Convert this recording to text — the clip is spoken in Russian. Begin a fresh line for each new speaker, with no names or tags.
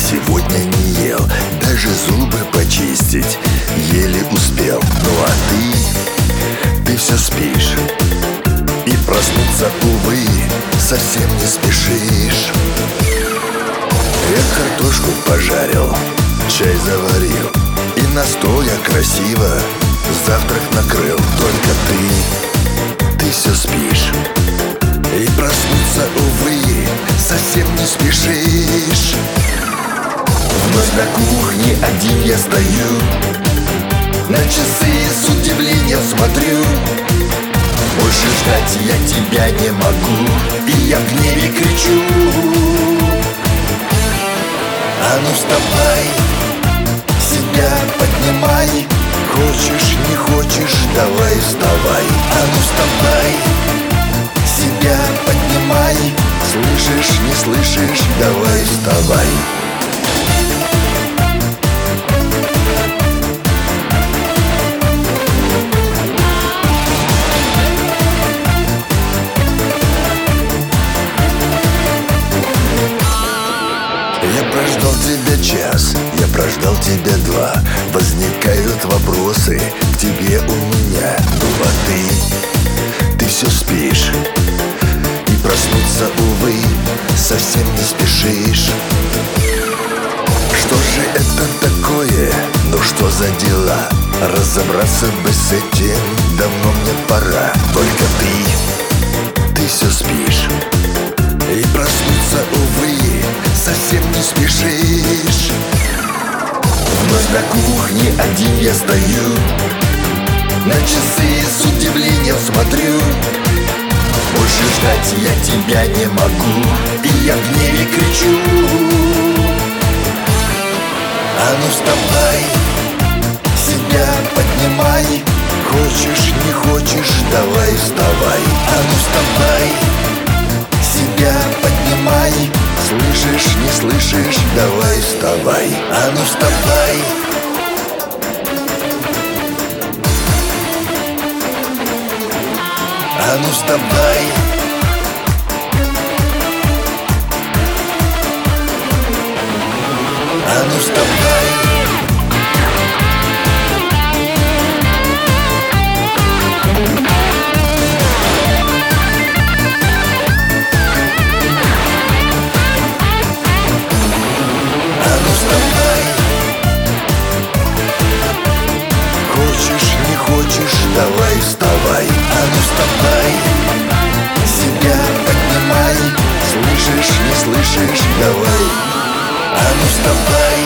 сегодня не ел, даже зубы почистить еле успел. Ну а ты все спишь, и проснуться, увы, совсем не спешишь. Я картошку пожарил, чай заварил, и на стол я красиво завтрак накрыл. Только ты все спишь, и проснуться, увы, совсем не спешишь. Вновь на кухне один я стою, на часы с удивлением смотрю. Больше ждать я тебя не могу, и я в гневе кричу: а ну вставай, себя поднимай. Хочешь, не хочешь, давай вставай. А ну вставай, себя поднимай. Слышишь, не слышишь, давай вставай. Я прождал тебя час, я прождал тебя два. Возникают вопросы к тебе у меня. Ну а ты все спишь, и проснуться, увы, совсем не спешишь. Что же это такое? Ну что за дела? Разобраться бы с этим давно мне пора. Только ты все спишь, и проснуться, увы, совсем не спешишь. Вновь на кухне один я стою, на часы с удивлением смотрю. Больше ждать я тебя не могу, и я в гневе кричу: а ну вставай, себя поднимай. Хочешь, не хочешь, давай вставай. А ну вставай, себя поднимай. Слышишь, не слышишь, давай вставай. А ну вставай. А ну вставай. А ну вставай. Хочешь, не хочешь, давай вставай. А ну вставай, себя поднимай. Слышишь, не слышишь, давай. А ну вставай.